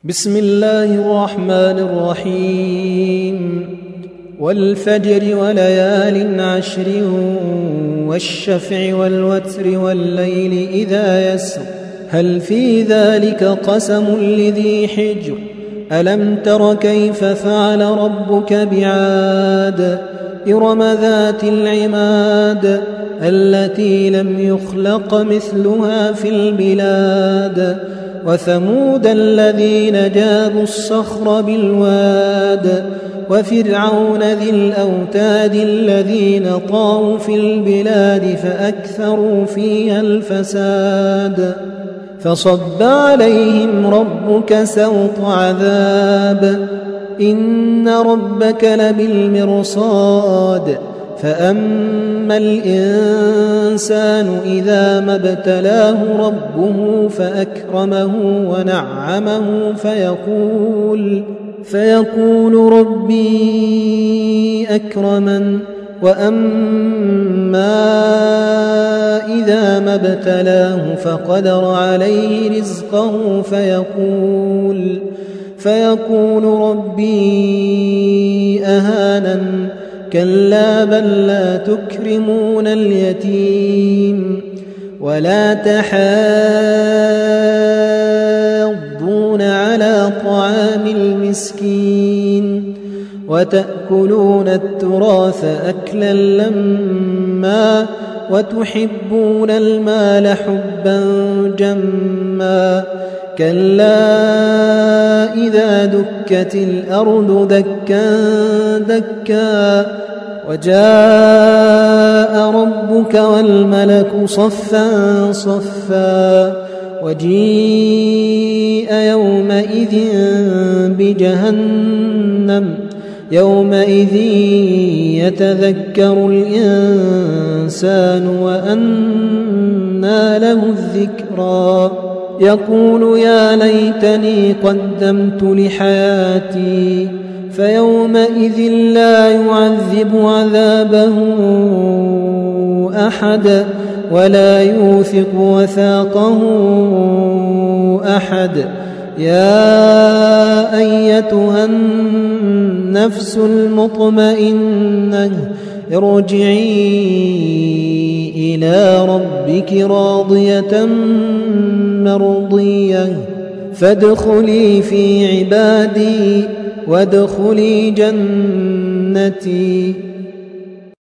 بسم الله الرحمن الرحيم والفجر وليال عشر والشفع والوتر والليل إذا يسر هل في ذلك قسم لذي حجر ألم تر كيف فعل ربك بعاد إرم ذات العماد التي لم يخلق مثلها في البلاد وثمود الذين جابوا الصخر بالواد وفرعون ذي الأوتاد الذين طغوا في البلاد فأكثروا فيها الفساد فصب عليهم ربك سوط عذاب إن ربك لبالمرصاد فأما الإنسان إذا ما ابتلاه ربه فأكرمه ونعمه فيقول ربي أكرمن وأما إذا ما ابتلاه فقدر عليه رزقه فيقول ربي أهانن كلا بل لا تكرمون اليتيم ولا تحاضون على طعام المسكين وتأكلون التراث أكلا لما وتحبون المال حبا جما كلا إذا دكت الأرض دكا دكا وجاء ربك والملك صفا صفا وجيء يومئذ بجهنم يومئذ يتذكر الإنسان وأنى له الذكرى يقول يا ليتني قدمت لحياتي فيومئذ لا يعذب عذابه أحد ولا يوثق وثاقه أحد يا أيتها النفس المطمئنة ارجعي إلى ربك راضية مرضية فادخلي في عبادي وادخلي جنتي